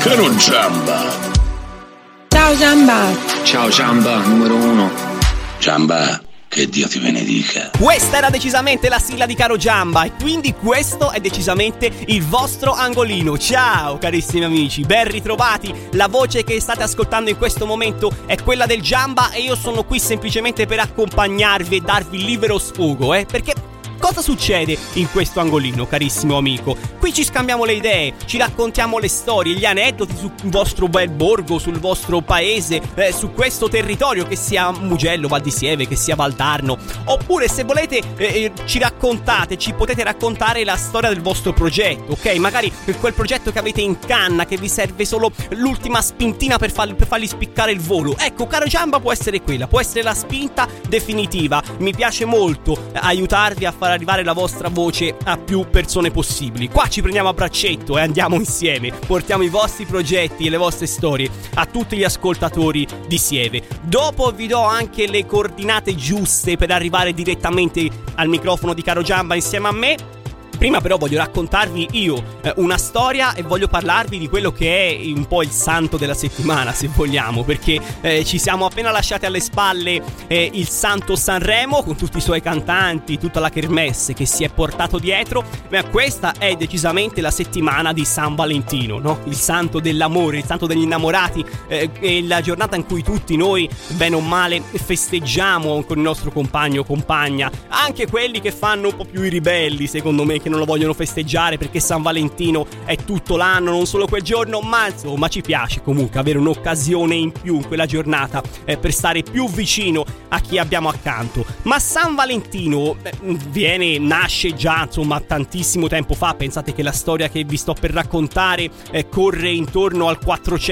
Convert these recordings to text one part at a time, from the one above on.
Caro Giamba. Ciao Giamba. Ciao Giamba, numero 1. Giamba, che Dio ti benedica. Questa era decisamente la sigla di Caro Giamba e quindi questo è decisamente il vostro angolino. Ciao carissimi amici, ben ritrovati. La voce che state ascoltando in questo momento è quella del Giamba e io sono qui semplicemente per accompagnarvi e darvi libero sfogo, perché cosa succede in questo angolino, carissimo amico? Qui ci scambiamo le idee, ci raccontiamo le storie, gli aneddoti sul vostro bel borgo, sul vostro paese, su questo territorio, che sia Mugello, Val di Sieve, che sia Valdarno. Oppure, se volete, ci potete raccontare la storia del vostro progetto, ok? Magari quel progetto che avete in canna, che vi serve solo l'ultima spintina per fargli spiccare il volo. Ecco, Caro Giamba può essere quella, può essere la spinta definitiva. Mi piace molto aiutarvi a far arrivare la vostra voce a più persone possibili. Qua ci prendiamo a braccetto e andiamo insieme, portiamo i vostri progetti e le vostre storie a tutti gli ascoltatori di Sieve. Dopo vi do anche le coordinate giuste per arrivare direttamente al microfono di Caro Giamba insieme a me. Prima però voglio raccontarvi io una storia e voglio parlarvi di quello che è un po' il santo della settimana, se vogliamo, perché ci siamo appena lasciati alle spalle il Santo Sanremo con tutti i suoi cantanti, tutta la kermesse che si è portato dietro, ma questa è decisamente la settimana di San Valentino, no? Il santo dell'amore, il santo degli innamorati, è la giornata in cui tutti noi, bene o male, festeggiamo con il nostro compagno o compagna, anche quelli che fanno un po' più i ribelli, secondo me, che non lo vogliono festeggiare perché San Valentino è tutto l'anno, non solo quel giorno, ma insomma ci piace comunque avere un'occasione in più in quella giornata per stare più vicino a chi abbiamo accanto. Ma San Valentino nasce già insomma tantissimo tempo fa. Pensate che la storia che vi sto per raccontare corre intorno al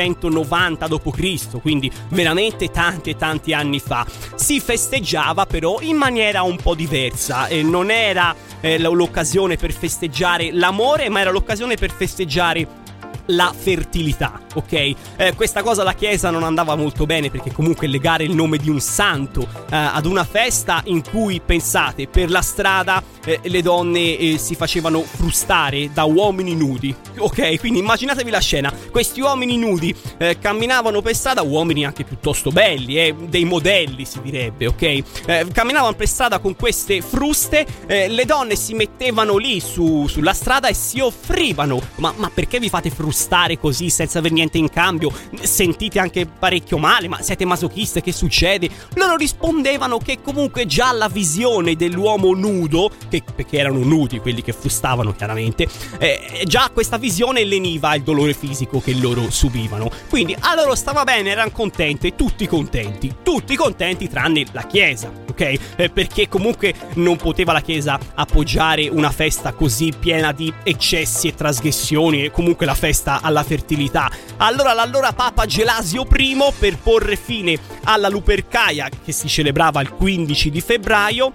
490 d.C., quindi veramente tanti anni fa. Si festeggiava però in maniera un po' diversa, non era l'occasione per festeggiare l'amore, ma era l'occasione per festeggiare la fertilità, ok? Questa cosa la Chiesa non andava molto bene, perché comunque legare il nome di un santo ad una festa in cui, pensate, per la strada le donne si facevano frustare da uomini nudi, ok? Quindi immaginatevi la scena, questi uomini nudi camminavano per strada, uomini anche piuttosto belli, dei modelli si direbbe, ok? Camminavano per strada con queste fruste, le donne si mettevano lì sulla strada e si offrivano. Ma perché vi fate frustare così senza aver niente in cambio? Sentite anche parecchio male, ma siete masochiste, che succede? Loro rispondevano che comunque già la visione dell'uomo nudo, perché erano nudi quelli che frustavano chiaramente, già questa visione leniva il dolore fisico che loro subivano. Quindi a loro stava bene, erano contenti, tutti contenti tranne la Chiesa, ok? Perché comunque non poteva la Chiesa appoggiare una festa così piena di eccessi e trasgressioni, e comunque la festa alla fertilità. Allora l'allora Papa Gelasio I, per porre fine alla Lupercalia che si celebrava il 15 di febbraio,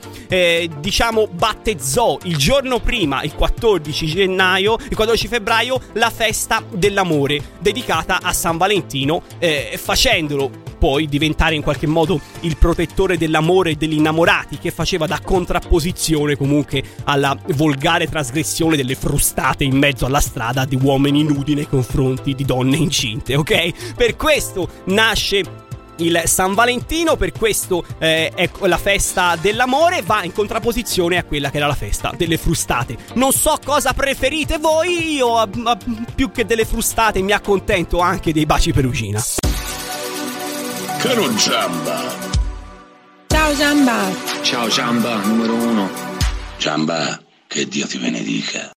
battezzò il giorno prima, il 14 febbraio, la festa dell'amore dedicata a San Valentino, facendolo poi diventare in qualche modo il protettore dell'amore e degli innamorati, che faceva da contrapposizione comunque alla volgare trasgressione delle frustate in mezzo alla strada di uomini nudi nei confronti di donne incinte, ok? Per questo nasce il San Valentino, per questo è la festa dell'amore, va in contrapposizione a quella che era la festa delle frustate. Non so cosa preferite voi, io più che delle frustate mi accontento anche dei baci perugina. Caro Giamba. Ciao Giamba. Ciao Giamba, numero 1. Giamba, che Dio ti benedica.